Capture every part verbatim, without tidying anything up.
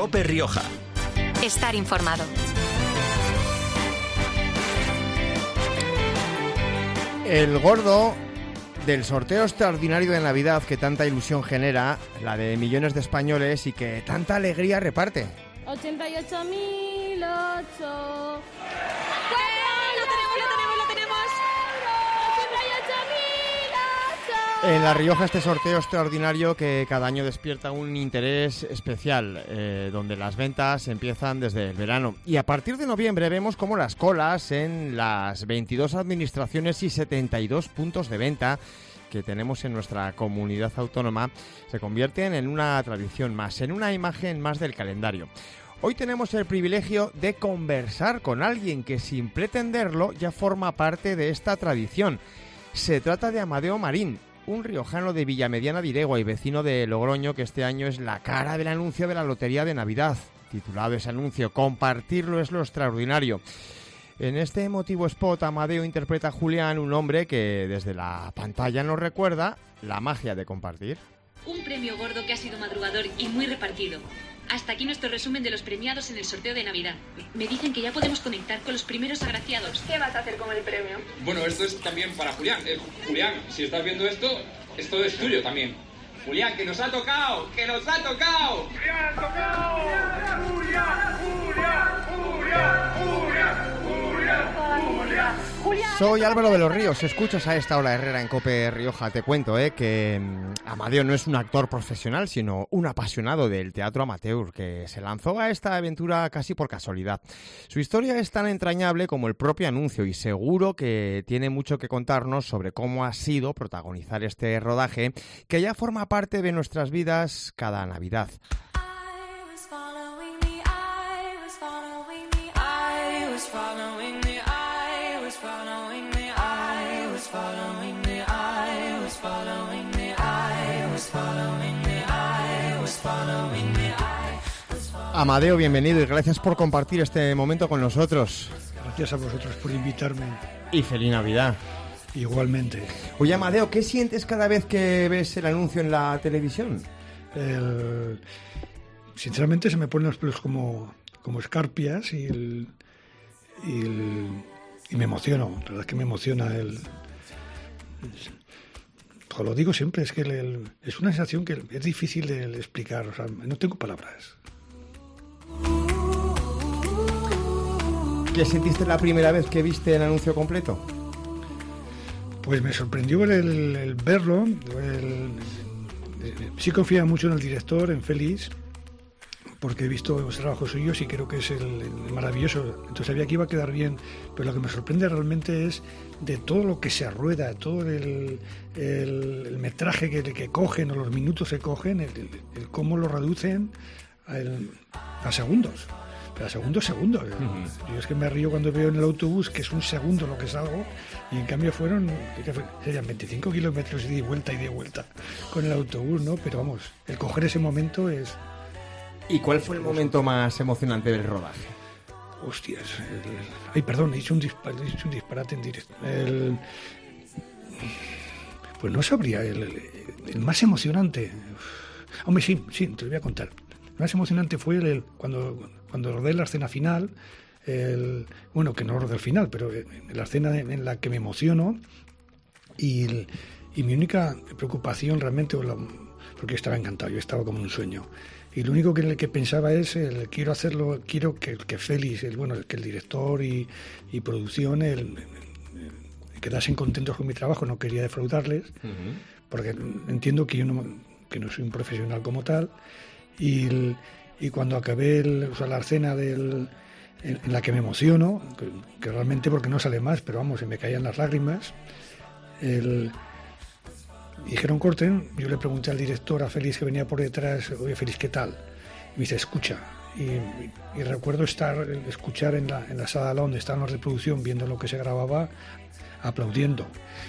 COPE Rioja. Estar informado. El gordo del sorteo extraordinario de Navidad que tanta ilusión genera, la de millones de españoles y que tanta alegría reparte. ochenta y ocho mil ocho. En La Rioja este sorteo extraordinario que cada año despierta un interés especial, eh, donde las ventas empiezan desde el verano. Y a partir de noviembre vemos cómo las colas en las veintidós administraciones y setenta y dos puntos de venta que tenemos en nuestra comunidad autónoma se convierten en una tradición más, en una imagen más del calendario. Hoy tenemos el privilegio de conversar con alguien que sin pretenderlo ya forma parte de esta tradición. Se trata de Amadeo Marín, un riojano de Villamediana de Iregua y vecino de Logroño, que este año es la cara del anuncio de la Lotería de Navidad. Titulado ese anuncio, compartirlo es lo extraordinario. En este emotivo spot, Amadeo interpreta a Julián, un hombre que desde la pantalla nos recuerda la magia de compartir. Un premio gordo que ha sido madrugador y muy repartido. Hasta aquí nuestro resumen de los premiados en el sorteo de Navidad. Me dicen que ya podemos conectar con los primeros agraciados. ¿Qué vas a hacer con el premio? Bueno, esto es también para Julián. Eh, Julián, si estás viendo esto, esto es tuyo también. Julián, que nos ha tocado, que nos ha tocado. ¡Julián, ha tocado! ¡Julián, Julián, Julián, Julián, Julián, Julián! Soy Álvaro de los Ríos, escuchas a esta hora Herrera en COPE Rioja. Te cuento eh, que Amadeo no es un actor profesional, sino un apasionado del teatro amateur que se lanzó a esta aventura casi por casualidad. Su historia es tan entrañable como el propio anuncio y seguro que tiene mucho que contarnos sobre cómo ha sido protagonizar este rodaje que ya forma parte de nuestras vidas cada Navidad. Amadeo, bienvenido y gracias por compartir este momento con nosotros. Gracias a vosotros por invitarme. Y feliz Navidad. Igualmente. Oye, Amadeo, ¿qué sientes cada vez que ves el anuncio en la televisión? El... Sinceramente se me ponen los pelos como, como escarpias y, el... Y, el... y me emociono. La verdad es que me emociona el... Lo digo siempre, es que el, el, es una sensación que es difícil de explicar, o sea, no tengo palabras. ¿Qué sentiste la primera vez que viste el anuncio completo? Pues me sorprendió el, el, el verlo. El, el, sí confía mucho en el director, en Félix, porque he visto los trabajos suyos y creo que es el, el maravilloso. Entonces sabía que iba a quedar bien, pero lo que me sorprende realmente es de todo lo que se rueda, todo el, el, el metraje que, que cogen o los minutos que cogen, el, el, el cómo lo reducen a, el, a segundos. Pero a segundos, segundos. Uh-huh. Yo es que me río cuando veo en el autobús que es un segundo lo que salgo y en cambio fueron serían veinticinco kilómetros y de vuelta y de vuelta con el autobús, ¿no? Pero vamos, el coger ese momento es... ¿Y cuál fue el momento más emocionante del rodaje? Hostias. El... Ay, perdón, he hecho un, dispar... he hecho un disparate en directo. El... Pues no sabría. El, el, el más emocionante. Hombre, sí, sí, te lo voy a contar. El más emocionante fue el, el, cuando, cuando rodé la escena final. El... Bueno, que no rodé el final, pero la escena en la que me emociono. Y, el... y mi única preocupación realmente, porque estaba encantado, yo estaba como en un sueño. Y lo único que, que pensaba es, el, quiero hacerlo, quiero que, que Félix, el, bueno, que el director y, y producción el, el, el, quedasen contentos con mi trabajo, no quería defraudarles, uh-huh. porque entiendo que yo no, que no soy un profesional como tal, y, el, y cuando acabé el, o sea, la escena del, en, en la que me emociono, que, que realmente porque no sale más, pero vamos, se me caían las lágrimas, el... dijeron corten, yo le pregunté al director, a Félix que venía por detrás, oye Félix, ¿qué tal? Y me dice, escucha. Y, y recuerdo estar, escuchar en la, en la sala donde estaban los de producción, viendo lo que se grababa, aplaudiendo.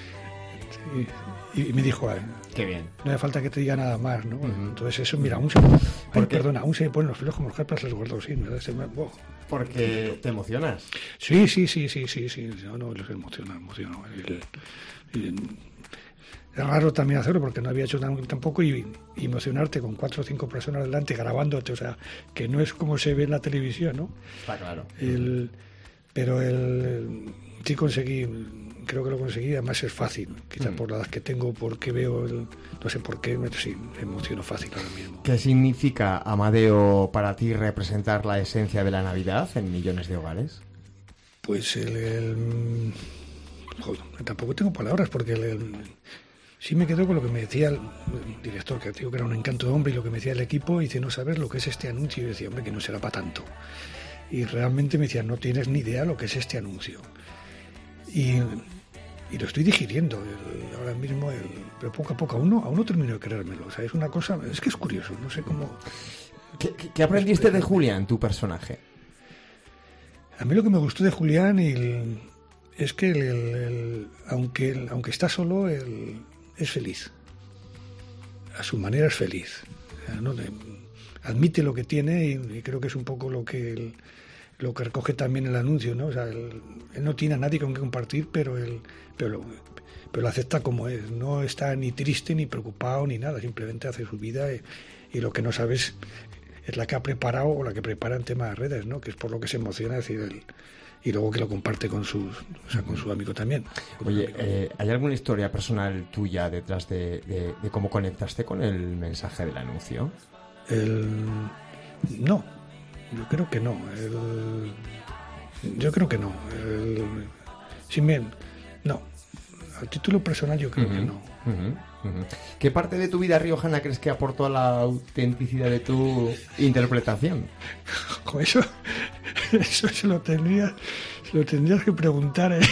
Y, y me dijo, qué bien. No hace falta que te diga nada más, ¿no? Uh-huh. Entonces eso, mira, aún se, ay, perdona, aún se me ponen los pelos como los carpas los gordos, sí, ¿verdad? Se me, oh. Porque te emocionas. Sí, sí, sí, sí, sí, sí, no, no, les emociona, emociono. El, el, es raro también hacerlo porque no había hecho tan, tampoco y, y emocionarte con cuatro o cinco personas delante grabándote, o sea, que no es como se ve en la televisión, ¿no? Está claro. El, pero el, el sí conseguí, creo que lo conseguí, además es fácil, quizás mm. por la edad que tengo, porque veo, el, no sé por qué, sí, me emociono fácil ahora mismo. ¿Qué significa, Amadeo, para ti representar la esencia de la Navidad en millones de hogares? Pues el... el joder, tampoco tengo palabras porque el, el, sí me quedo con lo que me decía el, el director, que digo que era un encanto de hombre, y lo que me decía el equipo, y dice, no sabes lo que es este anuncio, y yo decía, hombre, que no será para tanto. Y realmente me decía, no tienes ni idea lo que es este anuncio. Y, y lo estoy digiriendo el, ahora mismo, el, pero poco a poco, aún no, aún no termino de creérmelo. O sea, es una cosa, es que es curioso, no sé cómo... ¿Qué, qué aprendiste de Julián, tu personaje? A mí lo que me gustó de Julián y el, es que el, el, el, aunque, el, aunque está solo, el, es feliz. A su manera es feliz. O sea, ¿no? Admite lo que tiene y, y creo que es un poco lo que el, lo que recoge también el anuncio, ¿no? O sea, él, él no tiene a nadie con quien compartir, pero él, pero lo, pero lo acepta como es. No está ni triste ni preocupado ni nada, simplemente hace su vida y, y lo que no sabes es la que ha preparado o la que prepara en tema de redes, ¿no? Que es por lo que se emociona, es decir, el, y luego que lo comparte con sus, o sea, con su amigo también. Oye, amigo. Eh, ¿hay alguna historia personal tuya detrás de, de, de cómo conectaste con el mensaje del anuncio? El, no, yo creo que no. El, yo creo que no. El, si me, no. A título personal yo creo uh-huh, que no. Uh-huh, uh-huh. ¿Qué parte de tu vida riojana crees que aportó a la autenticidad de tu interpretación? Con eso, eso se lo tendrías, se lo tendrías que preguntar ¿eh?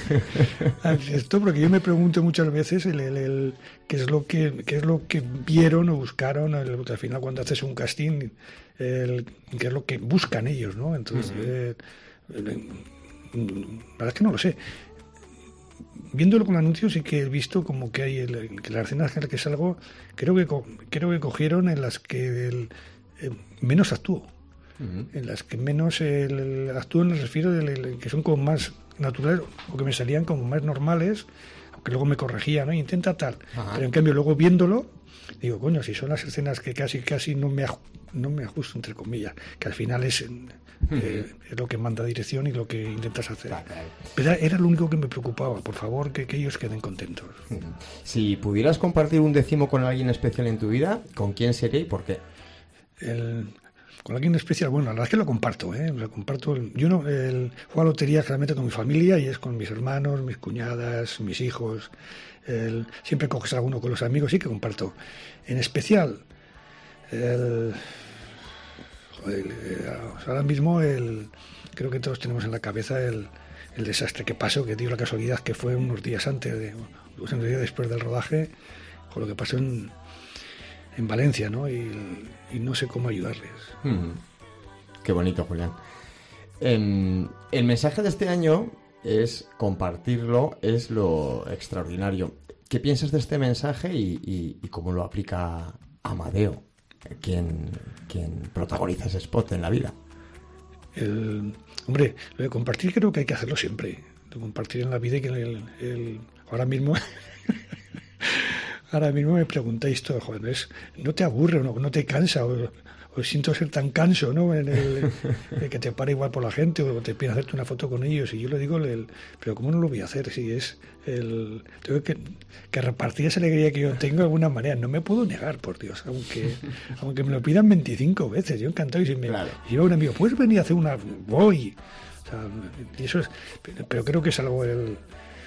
al director, porque yo me pregunto muchas veces el, el, el, qué es lo que qué es lo que vieron o buscaron el, al final cuando haces un casting, el, qué es lo que buscan ellos, ¿no? Entonces, uh-huh. eh, eh, la verdad es que no lo sé. Viéndolo con anuncios sí que he visto como que hay el, que las escenas en las que salgo creo que creo que cogieron en las que el, eh, menos actúo, uh-huh. en las que menos el, el, actúo, me refiero el, el, que son como más naturales o que me salían como más normales, aunque luego me corregía, ¿no? Intenta tal, uh-huh. pero en cambio luego viéndolo digo, coño, si son las escenas que casi casi no me aj- no me ajusto entre comillas, que al final es Eh, es lo que manda dirección y lo que intentas hacer. Claro, claro. Pero era lo único que me preocupaba, por favor, que, que ellos queden contentos. Si pudieras compartir un décimo con alguien especial en tu vida, ¿con quién sería y por qué? El, con alguien especial, bueno, la verdad es que lo comparto, ¿eh? Lo comparto. Yo no el, juego a lotería generalmente con mi familia y es con mis hermanos, mis cuñadas, mis hijos. El, siempre coges alguno con los amigos, sí que comparto. En especial, el... El, ahora mismo el, creo que todos tenemos en la cabeza el, el desastre que pasó, que dio la casualidad que fue unos días antes, de, unos días después del rodaje, con lo que pasó en, en Valencia, ¿no? Y, y no sé cómo ayudarles. Mm. Qué bonito, Julián. Eh, el mensaje de este año es compartirlo, es lo extraordinario. ¿Qué piensas de este mensaje y, y, y cómo lo aplica Amadeo? Quien, quien protagoniza ese spot en la vida. El, hombre, lo de compartir creo que hay que hacerlo siempre. Lo de compartir en la vida y que el, el, ahora mismo ahora mismo me preguntáis todo, joder, es, no te aburre, no, no te cansa, o, o siento ser tan canso, ¿no? En el, el que te para igual por la gente o te pide hacerte una foto con ellos y yo le digo, el, pero ¿cómo no lo voy a hacer? Si es el, tengo que, que repartir esa alegría que yo tengo de alguna manera, no me puedo negar, por Dios, aunque aunque me lo pidan veinticinco veces, yo encantado y si me claro. y yo un amigo, ¿puedes venir a hacer una? Voy, o sea, y eso es, pero creo que es algo el, el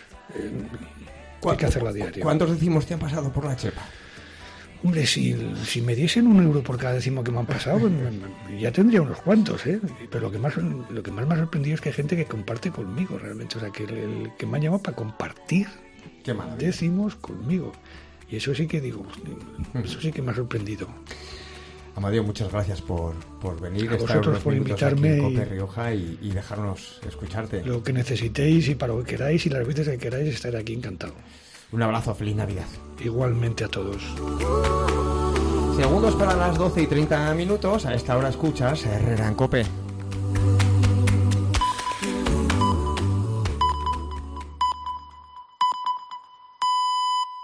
hay que hacerlo a diario. ¿Cuántos decimos te han pasado por la chepa? Hombre, si, si me diesen un euro por cada décimo que me han pasado, pues me, ya tendría unos cuantos, ¿eh? Pero lo que más lo que más me ha sorprendido es que hay gente que comparte conmigo realmente, o sea, que el, el que me han llamado para compartir Qué décimos conmigo. Y eso sí que digo, eso sí que me ha sorprendido. Amadeo, muchas gracias por, por venir, a estar vosotros unos por minutos invitarme aquí en y, Cope Rioja y, y dejarnos escucharte. Lo que necesitéis y para lo que queráis y las veces que queráis estar aquí, encantado. Un abrazo, feliz Navidad. Igualmente a todos. Segundos para las doce y treinta minutos, a esta hora escuchas Herrera en Cope.